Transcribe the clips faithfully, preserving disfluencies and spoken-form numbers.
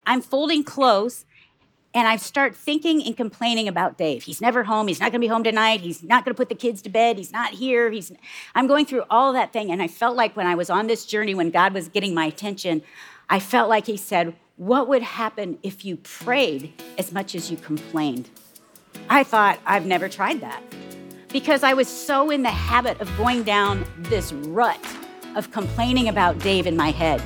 I'm folding clothes, and I start thinking and complaining about Dave. He's never home. He's not going to be home tonight. He's not going to put the kids to bed. He's not here. He's. I'm going through all that thing, and I felt like when I was on this journey, when God was getting my attention, I felt like he said, what would happen if you prayed as much as you complained? I thought, I've never tried that, because I was so in the habit of going down this rut of complaining about Dave in my head.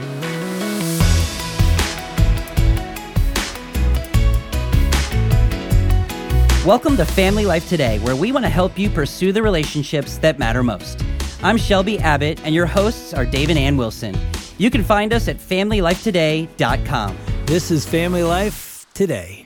Welcome to Family Life Today, where we want to help you pursue the relationships that matter most. I'm Shelby Abbott, and your hosts are Dave and Ann Wilson. You can find us at family life today dot com. This is Family Life Today.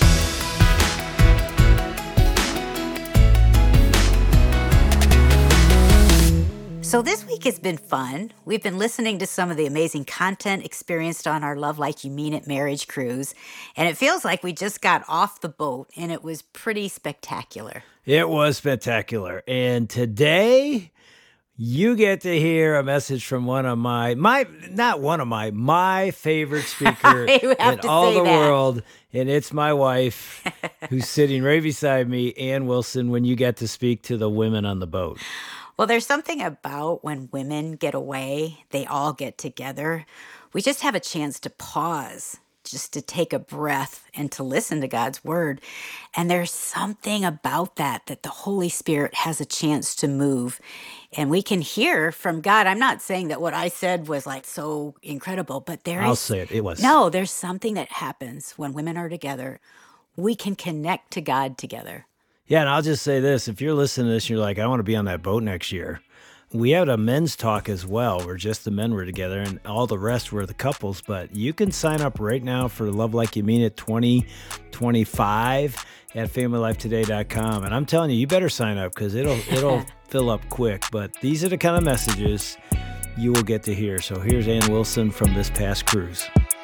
So this week has been fun. We've been listening to some of the amazing content experienced on our Love Like You Mean It marriage cruise, and it feels like we just got off the boat, and it was pretty spectacular. It was spectacular. And today, you get to hear a message from one of my, my not one of my, my favorite speaker in all the that. world, and it's my wife, who's sitting right beside me, Ann Wilson, when you get to speak to the women on the boat. Well, there's something about when women get away, they all get together. We just have a chance to pause, just to take a breath and to listen to God's word. And there's something about that, that the Holy Spirit has a chance to move. And we can hear from God. I'm not saying that what I said was like so incredible, but there I'll is... say it, it was. No, there's something that happens when women are together. We can connect to God together. Yeah, and I'll just say this. If you're listening to this, you're like, I want to be on that boat next year. We had a men's talk as well, where just the men were together and all the rest were the couples. But you can sign up right now for Love Like You Mean It twenty twenty-five at family life today dot com. And I'm telling you, you better sign up because it'll it'll fill up quick. But these are the kind of messages you will get to hear. So here's Ann Wilson from this past cruise.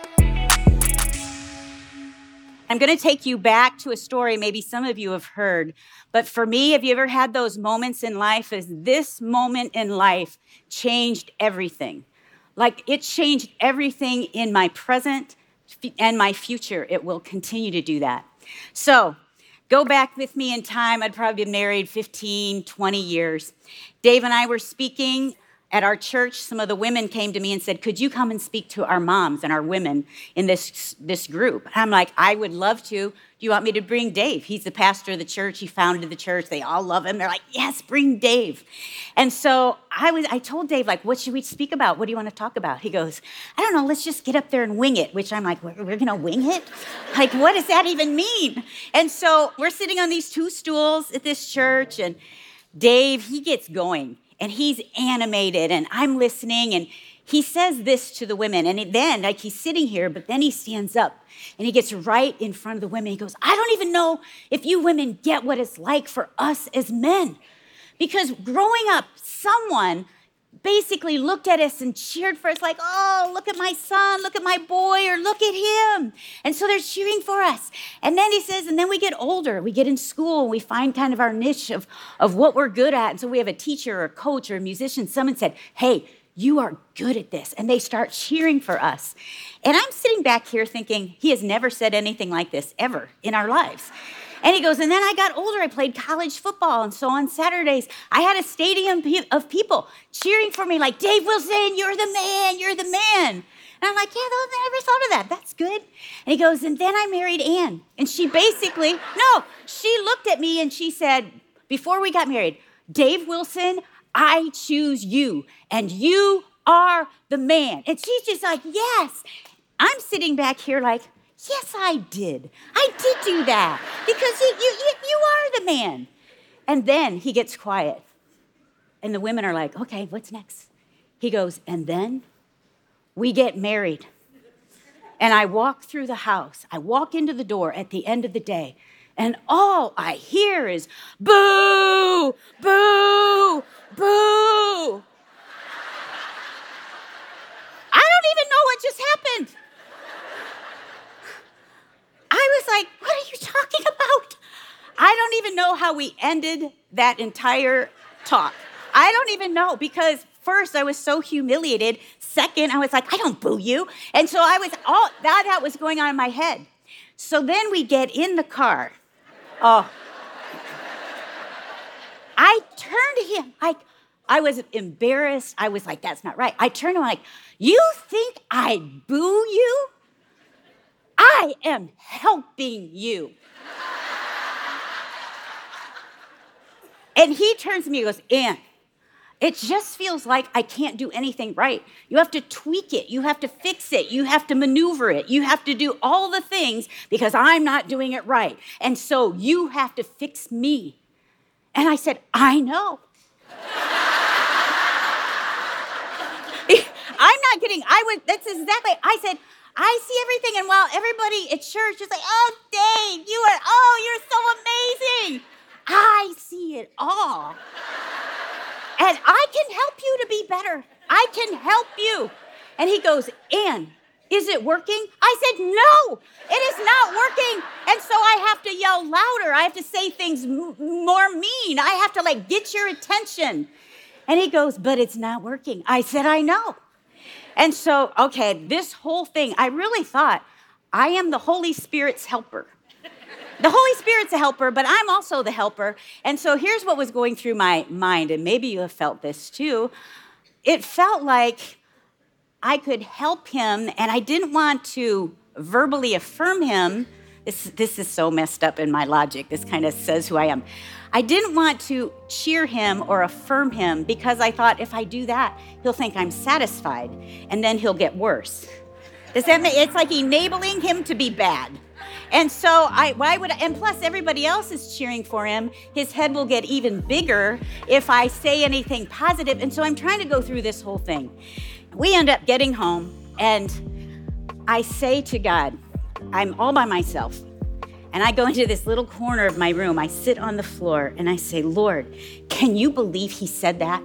I'm going to take you back to a story maybe some of you have heard. But for me, have you ever had those moments in life? As this moment in life changed everything. Like it changed everything in my present and my future. It will continue to do that. So go back with me in time. I'd probably been married fifteen, twenty years. Dave and I were speaking at our church. Some of the women came to me and said, could you come and speak to our moms and our women in this, this group? And I'm like, I would love to. Do you want me to bring Dave? He's the pastor of the church. He founded the church. They all love him. They're like, yes, bring Dave. And so I was. I told Dave, like, what should we speak about? What do you want to talk about? He goes, I don't know. Let's just get up there and wing it, which I'm like, we're, we're going to wing it? Like, what does that even mean? And so we're sitting on these two stools at this church, and Dave, he gets going. And he's animated, and I'm listening, and he says this to the women. And then, like, he's sitting here, but then he stands up, and he gets right in front of the women. He goes, I don't even know if you women get what it's like for us as men. Because growing up, someone basically looked at us and cheered for us like, oh, look at my son, look at my boy, or look at him. And so they're cheering for us. And then he says, and then we get older, we get in school, and we find kind of our niche of, of what we're good at. And so we have a teacher or a coach or a musician. Someone said, hey, you are good at this. And they start cheering for us. And I'm sitting back here thinking, he has never said anything like this ever in our lives. And he goes, and then I got older, I played college football, and so on Saturdays, I had a stadium of people cheering for me like, Dave Wilson, you're the man, you're the man. And I'm like, yeah, I never thought of that, that's good. And he goes, and then I married Ann. And she basically, no, she looked at me and she said, before we got married, Dave Wilson, I choose you, and you are the man. And she's just like, yes. I'm sitting back here like, yes, I did. I did do that because you, you, you are the man. And then he gets quiet. And the women are like, okay, what's next? He goes, and then we get married. And I walk through the house. I walk into the door at the end of the day. And all I hear is, boo, boo, boo. I don't even know what just happened. I was like, what are you talking about? I don't even know how we ended that entire talk. I don't even know, because first I was so humiliated second, I was like, I don't boo you. And so I was all, that, that was going on in my head. So then we get in the car. Oh, I turned to him, like, I was embarrassed. I was like, that's not right. I turned to him like, you think I boo you? I am helping you. And he turns to me and goes, Ann, it just feels like I can't do anything right. You have to tweak it. You have to fix it. You have to maneuver it. You have to do all the things because I'm not doing it right. And so you have to fix me. And I said, I know. I'm not kidding. I was, that's exactly, I said, I see everything. And while everybody at church is like, oh, Dave, you are, oh, you're so amazing. I see it all. And I can help you to be better. I can help you. And he goes, Ann, is it working? I said, no, it is not working. And so I have to yell louder. I have to say things m- more mean. I have to like get your attention. And he goes, but it's not working. I said, I know. And so, okay, this whole thing, I really thought, I am the Holy Spirit's helper. The Holy Spirit's a helper, but I'm also the helper. And so here's what was going through my mind, and maybe you have felt this too. It felt like I could help him, and I didn't want to verbally affirm him. This, this is so messed up in my logic. This kind of says who I am. I didn't want to cheer him or affirm him because I thought if I do that, he'll think I'm satisfied, and then he'll get worse. Does that make, it's like enabling him to be bad. And so I, why would I, and plus everybody else is cheering for him. His head will get even bigger if I say anything positive. And so I'm trying to go through this whole thing. We end up getting home, and I say to God, I'm all by myself. And I go into this little corner of my room. I sit on the floor and I say, Lord, can you believe he said that?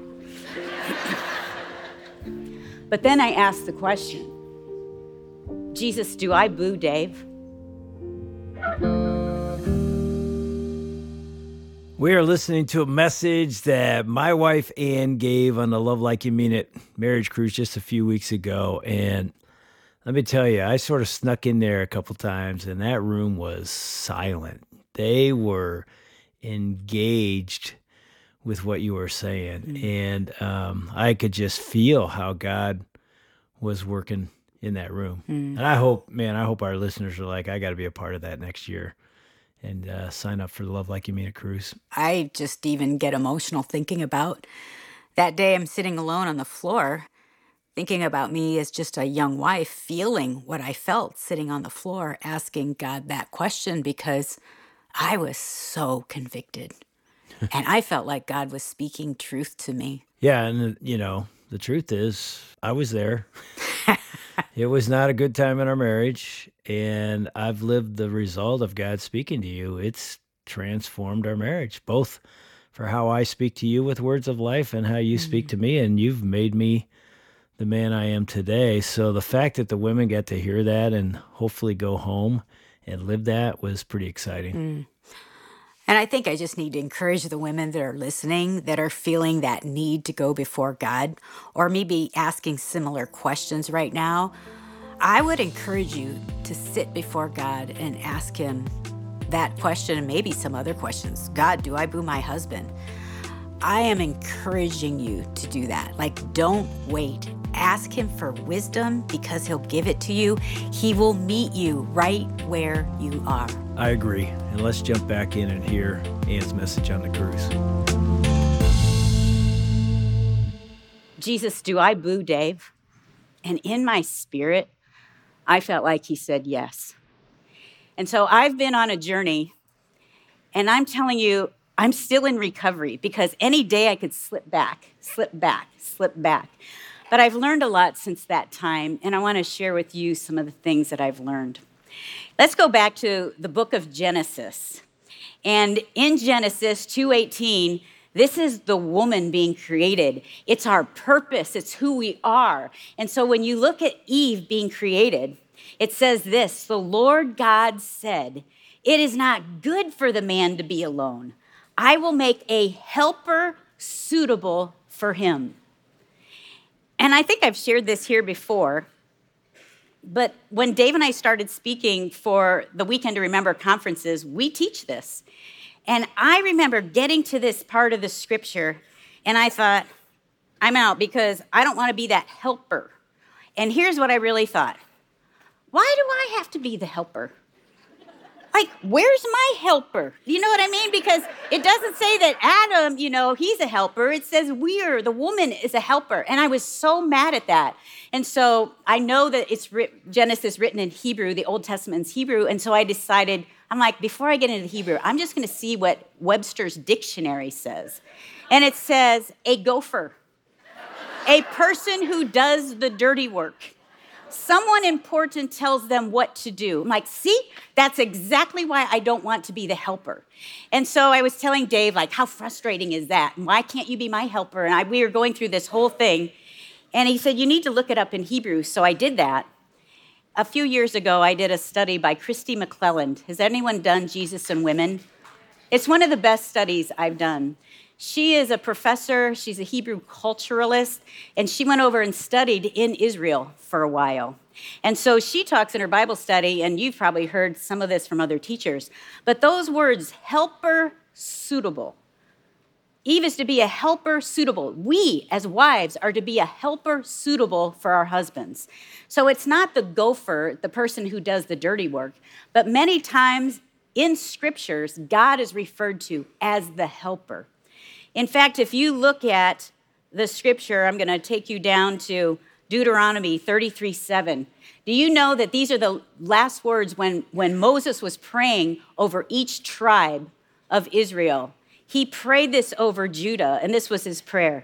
But then I ask the question, Jesus, do I boo Dave? We are listening to a message that my wife Ann gave on the Love Like You Mean It marriage cruise just a few weeks ago. And let me tell you, I sort of snuck in there a couple times, and that room was silent. They were engaged with what you were saying. Mm-hmm. And um, I could just feel how God was working in that room. Mm-hmm. And I hope, man, I hope our listeners are like, I got to be a part of that next year and uh, sign up for the Love Like You Mean It cruise. I just even get emotional thinking about that day I'm sitting alone on the floor, thinking about me as just a young wife, feeling what I felt sitting on the floor, asking God that question because I was so convicted. And I felt like God was speaking truth to me. Yeah, and, you know, the truth is, I was there. It was not a good time in our marriage, and I've lived the result of God speaking to you. It's transformed our marriage, both for how I speak to you with words of life and how you mm-hmm. speak to me, and you've made me the man I am today. So the fact that the women get to hear that and hopefully go home and live that was pretty exciting. Mm. And I think I just need to encourage the women that are listening, that are feeling that need to go before God, or maybe asking similar questions right now. I would encourage you to sit before God and ask him that question and maybe some other questions. God, do I boo my husband? I am encouraging you to do that. Like, don't wait. Ask him for wisdom because he'll give it to you. He will meet you right where you are. I agree. And let's jump back in and hear Ann's message on the cruise. Jesus, do I boo Dave? And in my spirit, I felt like he said yes. And so I've been on a journey, and I'm telling you, I'm still in recovery because any day I could slip back, slip back, slip back. But I've learned a lot since that time, and I want to share with you some of the things that I've learned. Let's go back to the book of Genesis. And in Genesis two eighteen, this is the woman being created. It's our purpose. It's who we are. And so when you look at Eve being created, it says this, the Lord God said, it is not good for the man to be alone. I will make a helper suitable for him. And I think I've shared this here before, but when Dave and I started speaking for the Weekend to Remember conferences, we teach this. And I remember getting to this part of the scripture, and I thought, I'm out because I don't want to be that helper. And here's what I really thought. Why do I have to be the helper? Like, where's my helper? You know what I mean? Because it doesn't say that Adam, you know, he's a helper. It says we're, the woman is a helper. And I was so mad at that. And so I know that it's writ- Genesis written in Hebrew, the Old Testament's Hebrew. And so I decided, I'm like, before I get into Hebrew, I'm just going to see what Webster's dictionary says. And it says, a gopher, a person who does the dirty work. Someone important tells them what to do. I'm like, see, that's exactly why I don't want to be the helper. And so I was telling Dave, like, how frustrating is that? And why can't you be my helper? And I, we were going through this whole thing. And he said, you need to look it up in Hebrew. So I did that. A few years ago, I did a study by Christy McClelland. Has anyone done Jesus and Women? It's one of the best studies I've done. She is a professor, she's a Hebrew culturalist, and she went over and studied in Israel for a while. And so she talks in her Bible study, and you've probably heard some of this from other teachers, but those words, helper suitable. Eve is to be a helper suitable. We, as wives, are to be a helper suitable for our husbands. So it's not the gopher, the person who does the dirty work, but many times in scriptures, God is referred to as the helper. In fact, if you look at the scripture, I'm going to take you down to Deuteronomy thirty-three seven. Do you know that these are the last words when, when Moses was praying over each tribe of Israel? He prayed this over Judah, and this was his prayer.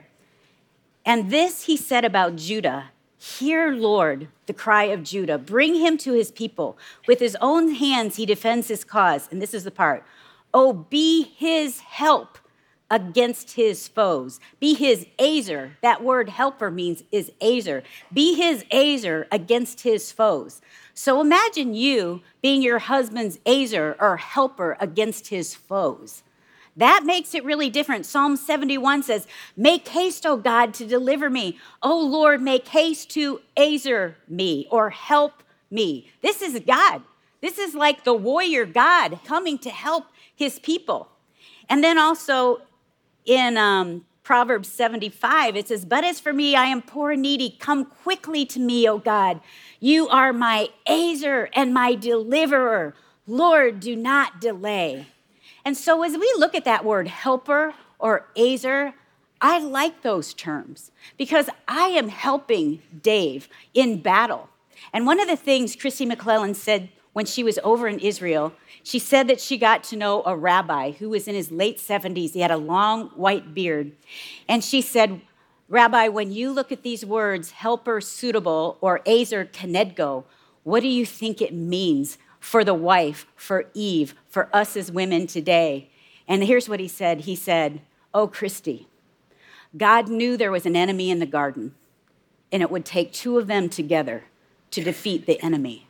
And this he said about Judah, hear, Lord, the cry of Judah. Bring him to his people. With his own hands he defends his cause. And this is the part. Oh, be his help against his foes. Be his azer. That word helper means is azer. Be his azer against his foes. So imagine you being your husband's azer or helper against his foes. That makes it really different. Psalm seventy-one says, make haste, O God, to deliver me. O Lord, make haste to azer me or help me. This is God. This is like the warrior God coming to help his people. And then also, in um, Proverbs seventy-five, it says, but as for me, I am poor and needy. Come quickly to me, O God. You are my azer and my deliverer. Lord, do not delay. And so as we look at that word helper or azer, I like those terms because I am helping Dave in battle. And one of the things Christy McClelland said when she was over in Israel, she said that she got to know a rabbi who was in his late seventies. He had a long white beard. And she said, Rabbi, when you look at these words, helper suitable or azer kenedgo, what do you think it means for the wife, for Eve, for us as women today? And here's what he said. He said, oh, Christy, God knew there was an enemy in the garden, and it would take two of them together to defeat the enemy.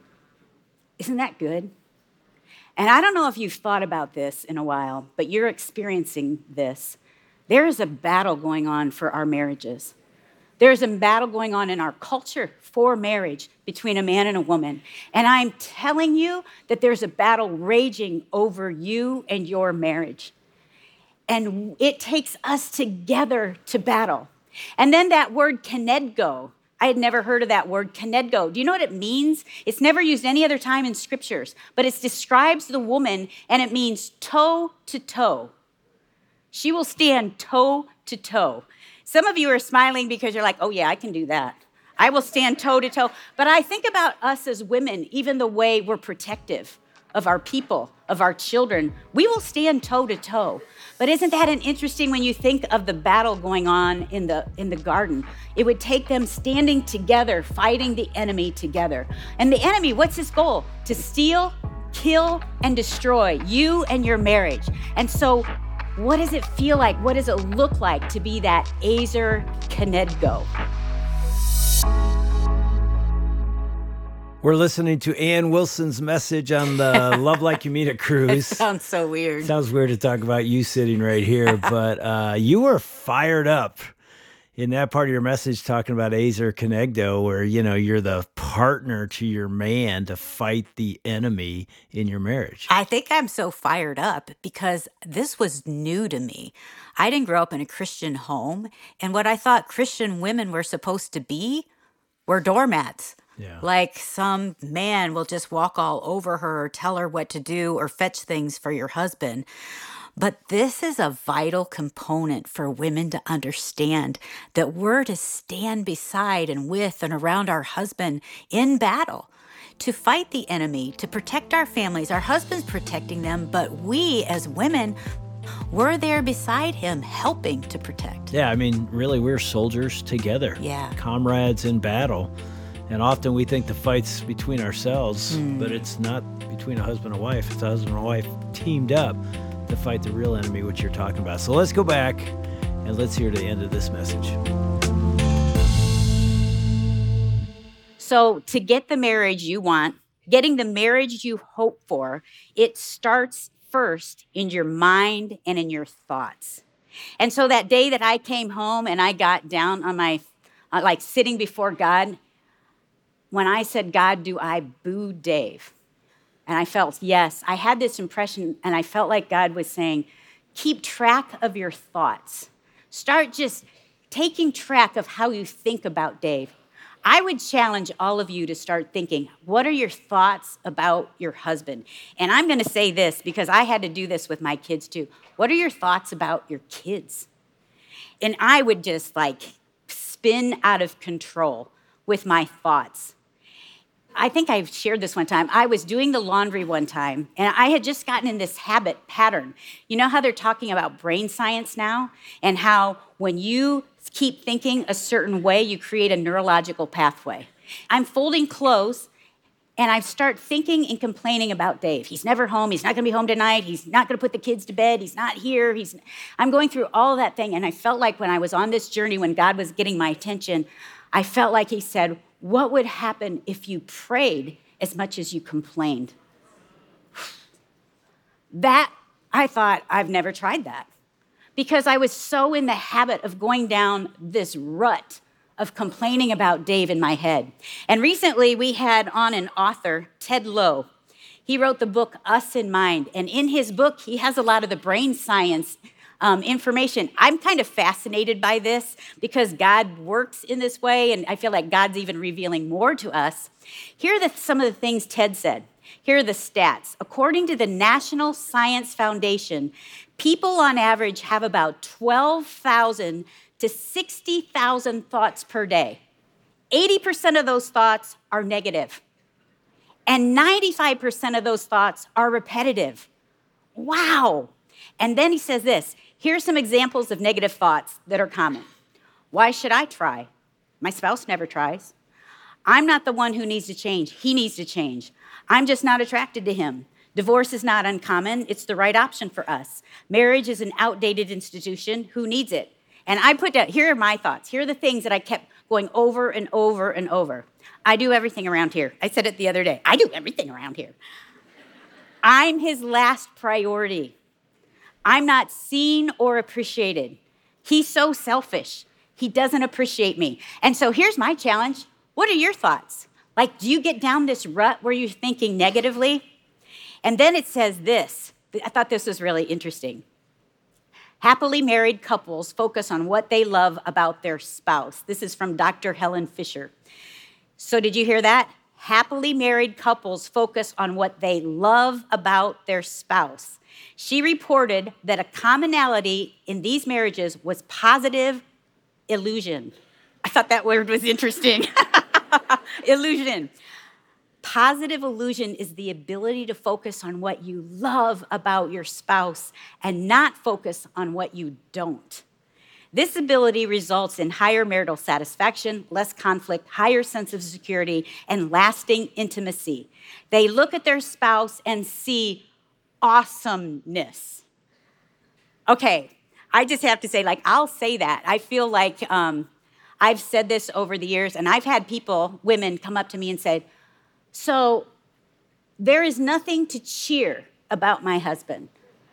Isn't that good? And I don't know if you've thought about this in a while, but you're experiencing this. There is a battle going on for our marriages. There's a battle going on in our culture for marriage between a man and a woman. And I'm telling you that there's a battle raging over you and your marriage. And it takes us together to battle. And then that word kenedgo, I had never heard of that word, kenedgo. Do you know what it means? It's never used any other time in scriptures, but it describes the woman, and it means toe to toe. She will stand toe to toe. Some of you are smiling because you're like, oh yeah, I can do that. I will stand toe to toe. But I think about us as women, even the way we're protective of our people, of our children. We will stand toe to toe. But isn't that an interesting when you think of the battle going on in the in the garden? It would take them standing together, fighting the enemy together. And the enemy, what's his goal? To steal, kill, and destroy you and your marriage. And so what does it feel like? What does it look like to be that azer kenedgo? We're listening to Ann Wilson's message on the Love Like You Mean It cruise. Sounds so weird. Sounds weird to talk about you sitting right here, but uh, you were fired up. in that part of your message talking about Azer Kenegdo, where, you know, you're the partner to your man to fight the enemy in your marriage. I think I'm so fired up because this was new to me. I didn't grow up in a Christian home, and what I thought Christian women were supposed to be were doormats. Yeah. Like some man will just walk all over her or tell her what to do or fetch things for your husband. But this is a vital component for women to understand that we're to stand beside and with and around our husband in battle, to fight the enemy, to protect our families. Our husband's protecting them, but we as women, we're there beside him helping to protect. Yeah, I mean, really, we're soldiers together. Yeah. Comrades in battle. And often we think the fight's between ourselves, Mm. but it's not between a husband and wife. It's a husband and wife teamed up to fight the real enemy, which you're talking about. So let's go back and let's hear the end of this message. So, to get the marriage you want, getting the marriage you hope for, it starts first in your mind and in your thoughts. And so that day that I came home and I got down on my, uh, like sitting before God, when I said, God, do I boo Dave? And I felt, yes, I had this impression and I felt like God was saying, keep track of your thoughts. Start just taking track of how you think about Dave. I would challenge all of you to start thinking, what are your thoughts about your husband? And I'm going to say this because I had to do this with my kids too. What are your thoughts about your kids? And I would just like spin out of control with my thoughts. I think I've shared this one time. I was doing the laundry one time, and I had just gotten in this habit pattern. You know how they're talking about brain science now, and how when you keep thinking a certain way, you create a neurological pathway. I'm folding clothes, and I start thinking and complaining about Dave. He's never home. He's not going to be home tonight. He's not going to put the kids to bed. He's not here. He's. I'm going through all that thing, and I felt like when I was on this journey, when God was getting my attention, I felt like he said, what would happen if you prayed as much as you complained? That, I thought, I've never tried that. Because I was so in the habit of going down this rut of complaining about Dave in my head. And recently we had on an author, Ted Lowe. He wrote the book Us in Mind. And in his book, he has a lot of the brain science Um, information. I'm kind of fascinated by this because God works in this way, and I feel like God's even revealing more to us. Here are the, some of the things Ted said. Here are the stats. According to the National Science Foundation, people on average have about twelve thousand to sixty thousand thoughts per day. eighty percent of those thoughts are negative, and ninety-five percent of those thoughts are repetitive. Wow. And then he says this, here's some examples of negative thoughts that are common. Why should I try? My spouse never tries. I'm not the one who needs to change. He needs to change. I'm just not attracted to him. Divorce is not uncommon. It's the right option for us. Marriage is an outdated institution. Who needs it? And I put down, here are my thoughts. Here are the things that I kept going over and over and over. I do everything around here. I said it the other day. I do everything around here. I'm his last priority. I'm not seen or appreciated. He's so selfish. He doesn't appreciate me. And so here's my challenge. What are your thoughts? Like, do you get down this rut where you're thinking negatively? And then it says this. I thought this was really interesting. Happily married couples focus on what they love about their spouse. This is from Doctor Helen Fisher. So did you hear that? Happily married couples focus on what they love about their spouse. She reported that a commonality in these marriages was positive illusion. I thought that word was interesting. Illusion. Positive illusion is the ability to focus on what you love about your spouse and not focus on what you don't. This ability results in higher marital satisfaction, less conflict, higher sense of security, and lasting intimacy. They look at their spouse and see awesomeness. Okay, I just have to say, like, I'll say that. I feel like um, I've said this over the years, and I've had people, women, come up to me and say, so there is nothing to cheer about my husband.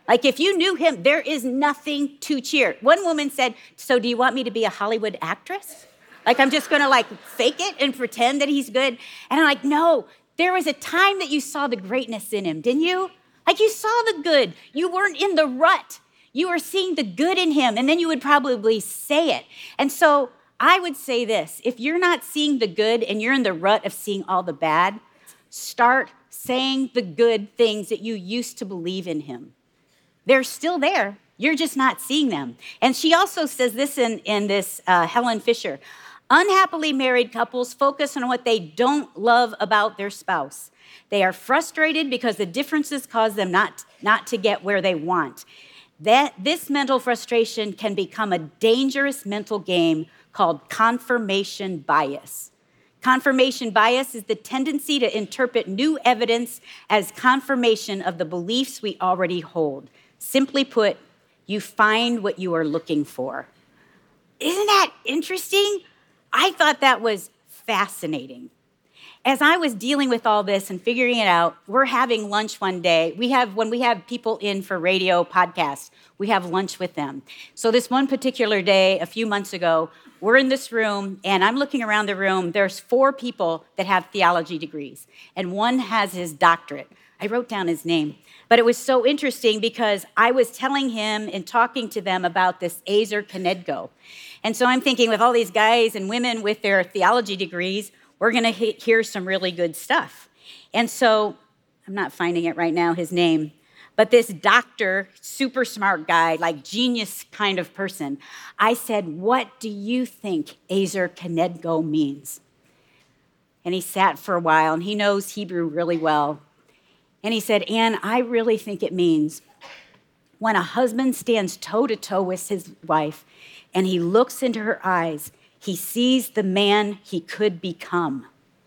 Like if you knew him, there is nothing to cheer. One woman said, so do you want me to be a Hollywood actress? Like I'm just gonna like fake it and pretend that he's good? And I'm like, no, there was a time that you saw the greatness in him, didn't you? Like you saw the good. You weren't in the rut. You were seeing the good in him, and then you would probably say it. And so I would say this, if you're not seeing the good and you're in the rut of seeing all the bad, start saying the good things that you used to believe in him. They're still there. You're just not seeing them. And she also says this in, in this uh, Helen Fisher. Unhappily married couples focus on what they don't love about their spouse. They are frustrated because the differences cause them not, not to get where they want. That, this mental frustration can become a dangerous mental game called confirmation bias. Confirmation bias is the tendency to interpret new evidence as confirmation of the beliefs we already hold. Simply put, you find what you are looking for. Isn't that interesting? I thought that was fascinating. As I was dealing with all this and figuring it out, we're having lunch one day. We have, when we have people in for radio podcasts, we have lunch with them. So this one particular day, a few months ago, we're in this room, and I'm looking around the room. There's four people that have theology degrees, and one has his doctorate. I wrote down his name. But it was so interesting because I was telling him and talking to them about this Ezer Kenegdo. And so I'm thinking with all these guys and women with their theology degrees, we're going to hear some really good stuff. And so I'm not finding it right now, his name, but this doctor, super smart guy, like genius kind of person, I said, what do you think Ezer Kenegdo means? And he sat for a while, and he knows Hebrew really well. And he said, Ann, I really think it means when a husband stands toe-to-toe with his wife and he looks into her eyes, he sees the man he could become.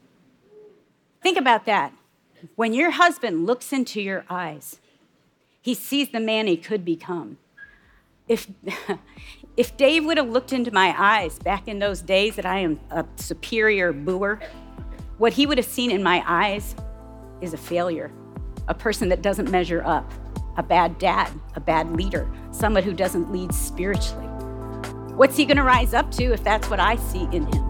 Think about that. When your husband looks into your eyes, he sees the man he could become. If, if Dave would have looked into my eyes back in those days that I am a superior booer, what he would have seen in my eyes is a failure. A person that doesn't measure up, a bad dad, a bad leader, someone who doesn't lead spiritually. What's he going to rise up to if that's what I see in him?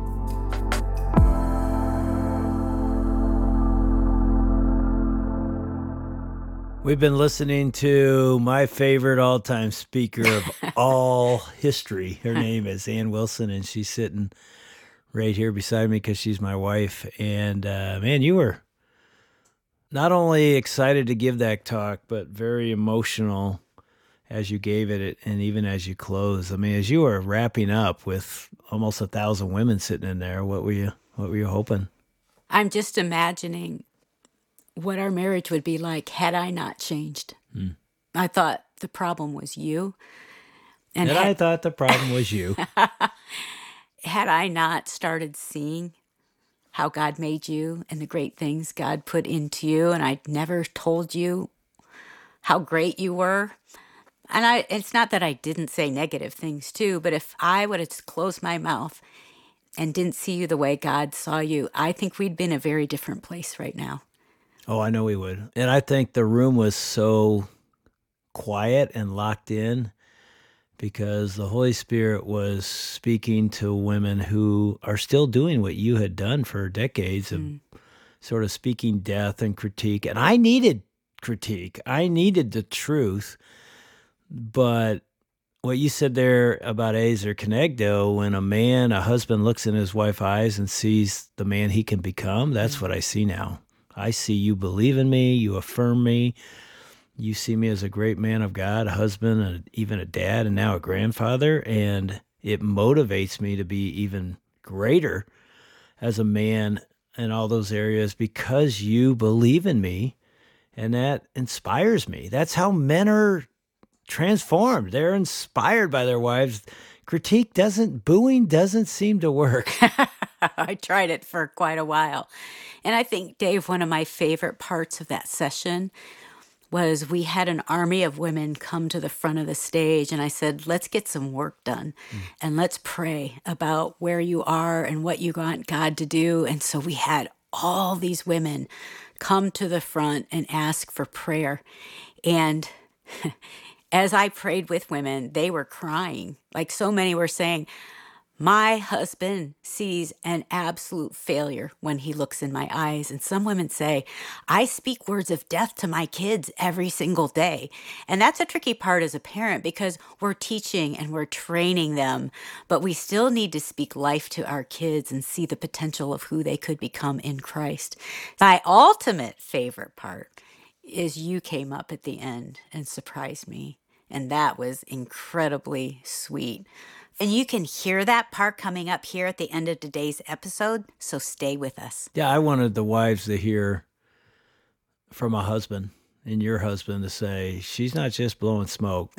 We've been listening to my favorite all-time speaker of all history. Her name is Ann Wilson, and she's sitting right here beside me because she's my wife. And uh, man, you were not only excited to give that talk, but very emotional as you gave it and even as you closed. I mean, as you were wrapping up with almost a thousand women sitting in there, what were you, what were you hoping? I'm just imagining what our marriage would be like had I not changed. Hmm. I thought the problem was you. And, and had, I thought the problem was you. Had I not started seeing how God made you and the great things God put into you, and I'd never told you how great you were. And I, it's not that I didn't say negative things too, but if I would have closed my mouth and didn't see you the way God saw you, I think we'd be in a very different place right now. Oh, I know we would. And I think the room was so quiet and locked in because the Holy Spirit was speaking to women who are still doing what you had done for decades of mm. sort of speaking death and critique. And I needed critique. I needed the truth. But what you said there about Ezer Kenegdo, when a man, a husband looks in his wife's eyes and sees the man he can become, that's mm. what I see now. I see you believe in me, you affirm me, you see me as a great man of God, a husband, and even a dad, and now a grandfather, and it motivates me to be even greater as a man in all those areas because you believe in me, and that inspires me. That's how men are transformed. They're inspired by their wives. Critique doesn't, booing doesn't seem to work. I tried it for quite a while. And I think, Dave, one of my favorite parts of that session was we had an army of women come to the front of the stage, and I said, let's get some work done, mm. and let's pray about where you are and what you want God to do. And so we had all these women come to the front and ask for prayer. And As I prayed with women, they were crying. Like so many were saying, my husband sees an absolute failure when he looks in my eyes. And some women say, I speak words of death to my kids every single day. And that's a tricky part as a parent because we're teaching and we're training them, but we still need to speak life to our kids and see the potential of who they could become in Christ. My ultimate favorite part is you came up at the end and surprised me. And that was incredibly sweet. And you can hear that part coming up here at the end of today's episode, so stay with us. Yeah, I wanted the wives to hear from a husband and your husband to say, she's not just blowing smoke.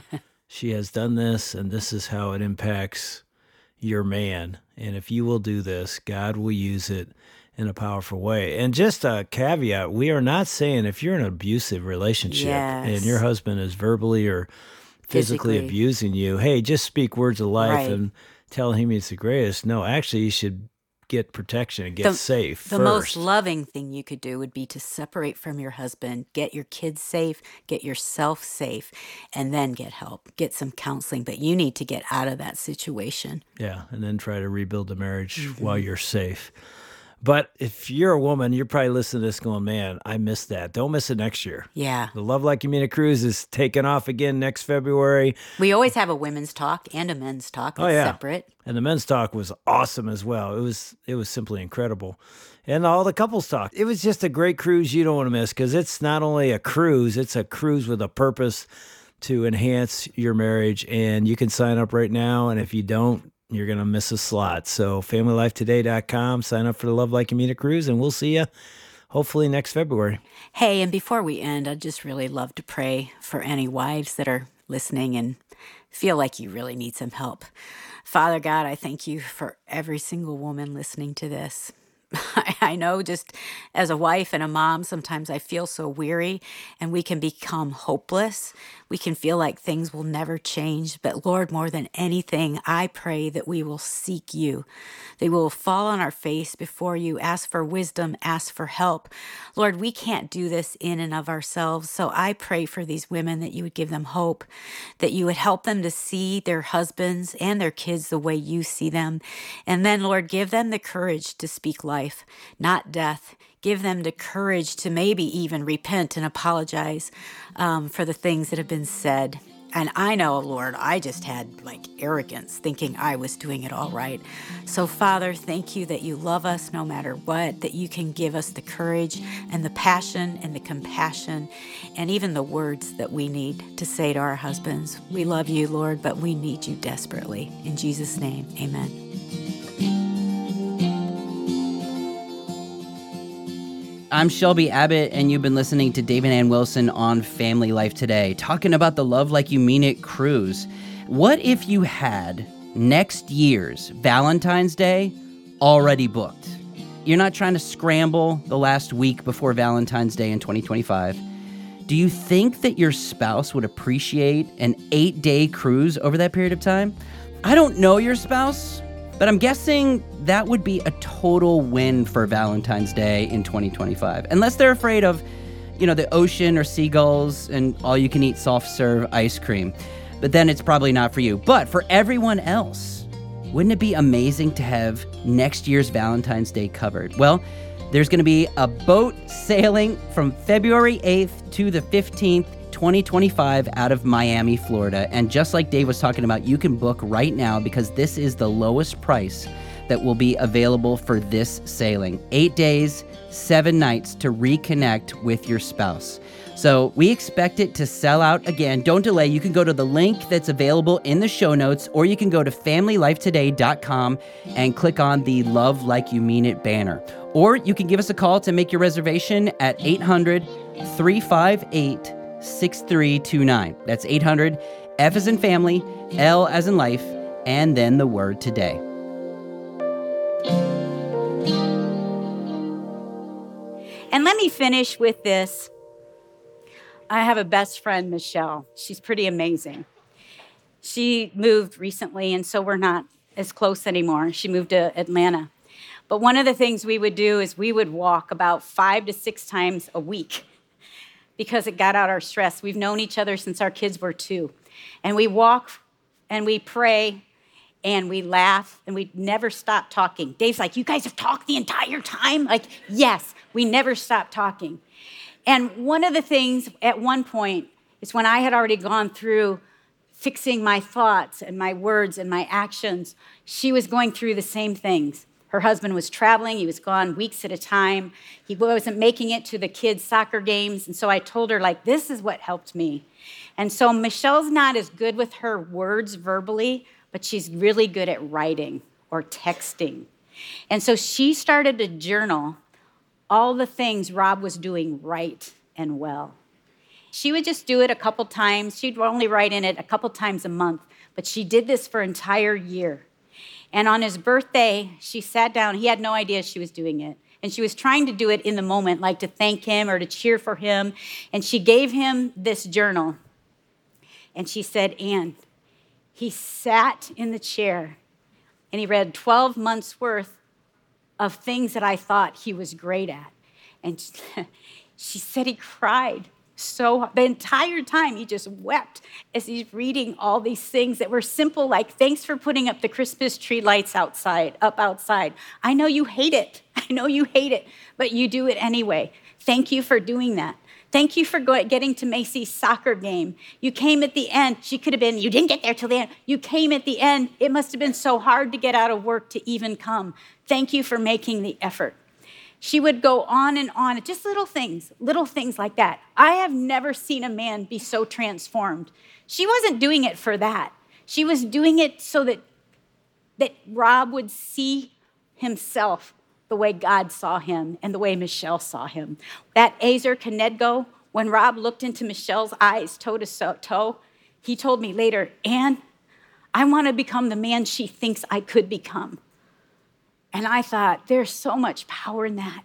She has done this, and this is how it impacts your man. And if you will do this, God will use it in a powerful way. And just a caveat, we are not saying if you're in an abusive relationship Yes. and your husband is verbally or physically, Physically. abusing you, hey, just speak words of life Right. and tell him he's the greatest. No, actually, you should get protection and get The- safe The first. most loving thing you could do would be to separate from your husband, get your kids safe, get yourself safe, and then get help, get some counseling. But you need to get out of that situation. Yeah, and then try to rebuild the marriage Mm-hmm. while you're safe. But if you're a woman, you're probably listening to this going, man, I missed that. Don't miss it next year. Yeah. The Love Like You Mean It cruise is taking off again next February. We always have a women's talk and a men's talk that's Oh, yeah. separate. And the men's talk was awesome as well. It was it was simply incredible. And all the couples talk. It was just a great cruise you don't want to miss because it's not only a cruise, it's a cruise with a purpose to enhance your marriage. And you can sign up right now. And if you don't, you're going to miss a slot. So family life today dot com, sign up for the Love Like You Mean It cruise, and we'll see you hopefully next February. Hey, and before we end, I'd just really love to pray for any wives that are listening and feel like you really need some help. Father God, I thank you for every single woman listening to this. I know just as a wife and a mom, sometimes I feel so weary and we can become hopeless. We can feel like things will never change. But Lord, more than anything, I pray that we will seek you, that we will fall on our face before you, ask for wisdom, ask for help. Lord, we can't do this in and of ourselves. So I pray for these women that you would give them hope, that you would help them to see their husbands and their kids the way you see them. And then, Lord, give them the courage to speak life, not death. Give them the courage to maybe even repent and apologize um, for the things that have been said. And I know, Lord, I just had like arrogance thinking I was doing it all right. So, Father, thank you that you love us no matter what, that you can give us the courage and the passion and the compassion and even the words that we need to say to our husbands. We love you, Lord, but we need you desperately. In Jesus' name, amen. I'm Shelby Abbott, and you've been listening to David Ann Wilson on Family Life Today, talking about the Love Like You Mean It cruise. What if you had next year's Valentine's Day already booked? You're not trying to scramble the last week before Valentine's Day in twenty twenty-five. Do you think that your spouse would appreciate an eight-day cruise over that period of time? I don't know your spouse, but I'm guessing that would be a total win for Valentine's Day in twenty twenty-five. Unless they're afraid of, you know, the ocean or seagulls and all-you-can-eat soft-serve ice cream. But then it's probably not for you. But for everyone else, wouldn't it be amazing to have next year's Valentine's Day covered? Well, there's going to be a boat sailing from February eighth to the fifteenth, twenty twenty-five out of Miami, Florida. And just like Dave was talking about, you can book right now because this is the lowest price that will be available for this sailing. Eight days, seven nights to reconnect with your spouse. So we expect it to sell out again. Don't delay. You can go to the link that's available in the show notes, or you can go to family life today dot com and click on the Love Like You Mean It banner. Or you can give us a call to make your reservation at eight hundred, three five eight, six three two nine. That's eight hundred, F as in family, L as in life, and then the word today. And let me finish with this. I have a best friend, Michelle. She's pretty amazing. She moved recently, and so we're not as close anymore. She moved to Atlanta. But one of the things we would do is we would walk about five to six times a week because it got out our stress. We've known each other since our kids were two. And we walk and we pray and we laugh and we never stop talking. Dave's like, you guys have talked the entire time? Like, yes, we never stop talking. And one of the things at one point is when I had already gone through fixing my thoughts and my words and my actions, she was going through the same things. Her husband was traveling. He was gone weeks at a time. He wasn't making it to the kids' soccer games. And so I told her, like, this is what helped me. And so Michelle's not as good with her words verbally, but she's really good at writing or texting. And so she started to journal all the things Rob was doing right and well. She would just do it a couple times. She'd only write in it a couple times a month, but she did this for an entire year. And on his birthday, she sat down. He had no idea she was doing it. And she was trying to do it in the moment, like to thank him or to cheer for him. And she gave him this journal. And she said, Ann, he sat in the chair and he read twelve months worth of things that I thought he was great at. And she said he cried. So the entire time he just wept as he's reading all these things that were simple, like, thanks for putting up the Christmas tree lights outside, up outside. I know you hate it. I know you hate it, but you do it anyway. Thank you for doing that. Thank you for go- getting to Macy's soccer game. You came at the end. She could have been, you didn't get there till the end. You came at the end. It must have been so hard to get out of work to even come. Thank you for making the effort. She would go on and on, just little things, little things like that. I have never seen a man be so transformed. She wasn't doing it for that. She was doing it so that, that Rob would see himself the way God saw him and the way Michelle saw him. That Ezer Kenegdo, when Rob looked into Michelle's eyes toe to toe, he told me later, Ann, I want to become the man she thinks I could become. And I thought, there's so much power in that.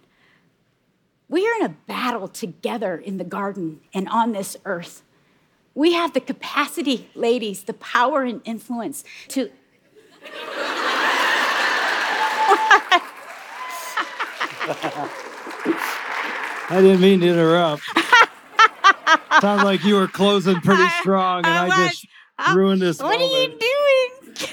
We are in a battle together in the garden and on this earth. We have the capacity, ladies, the power and influence to... I didn't mean to interrupt. Sounds like you were closing pretty strong, and I, I just ruined this What moment. are you doing?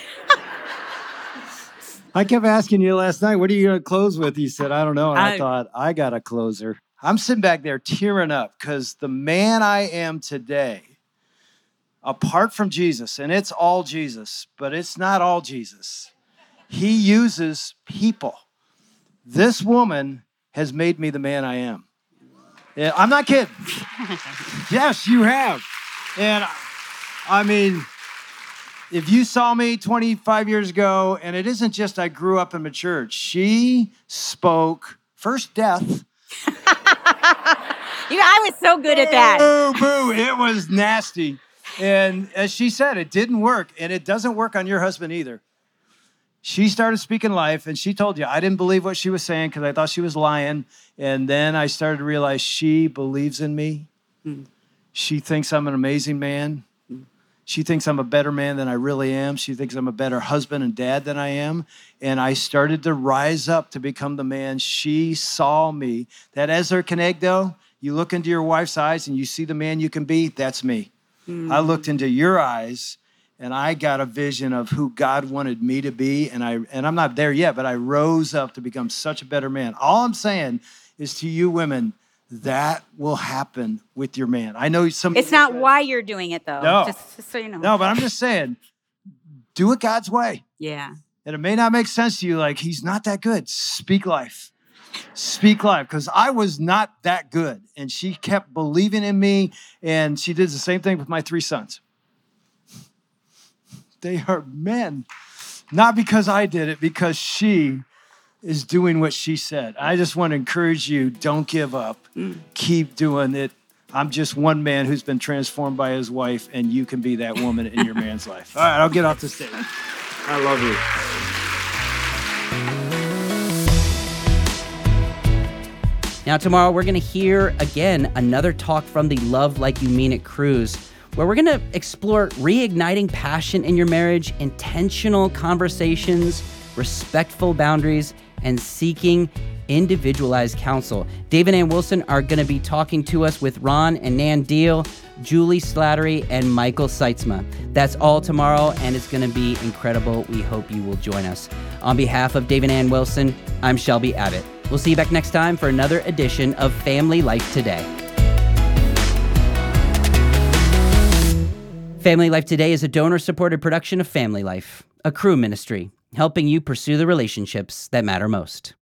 I kept asking you last night, what are you going to close with? You said, I don't know. And I, I- thought, I got a closer. I'm sitting back there tearing up because the man I am today, apart from Jesus, and it's all Jesus, but it's not all Jesus. He uses people. This woman has made me the man I am. Yeah, I'm not kidding. Yes, you have. And I mean, if you saw me twenty-five years ago, and it isn't just I grew up in the church, she spoke first death. You know, I was so good at that. Boo, boo. It was nasty. And as she said, it didn't work. And it doesn't work on your husband either. She started speaking life, and she told you, I didn't believe what she was saying because I thought she was lying. And then I started to realize she believes in me. Mm. She thinks I'm an amazing man. Mm. She thinks I'm a better man than I really am. She thinks I'm a better husband and dad than I am. And I started to rise up to become the man she saw me. That Ezer Kenegdo, you look into your wife's eyes and you see the man you can be, that's me. Mm. I looked into your eyes and I got a vision of who God wanted me to be. And, I, and I'm not there yet, but I rose up to become such a better man. All I'm saying is to you women, that will happen with your man. I know some. It's not why you're doing it, though. No. Just, just so you know. No, but I'm just saying, do it God's way. Yeah. And it may not make sense to you, like, he's not that good. Speak life. Speak life. Because I was not that good. And she kept believing in me. And she did the same thing with my three sons. They are men. Not because I did it, because she is doing what she said. I just want to encourage you, don't give up. Mm. Keep doing it. I'm just one man who's been transformed by his wife, and you can be that woman in your man's life. All right, I'll get off the stage. I love you. Now, tomorrow, we're going to hear again another talk from the Love Like You Mean It cruise, where we're going to explore reigniting passion in your marriage, intentional conversations, respectful boundaries, and seeking individualized counsel. Dave and Ann Wilson are going to be talking to us with Ron and Nan Deal, Julie Slattery, and Michael Seitzma. That's all tomorrow, and it's going to be incredible. We hope you will join us. On behalf of Dave and Ann Wilson, I'm Shelby Abbott. We'll see you back next time for another edition of Family Life Today. Family Life Today is a donor-supported production of Family Life, a Cru ministry, helping you pursue the relationships that matter most.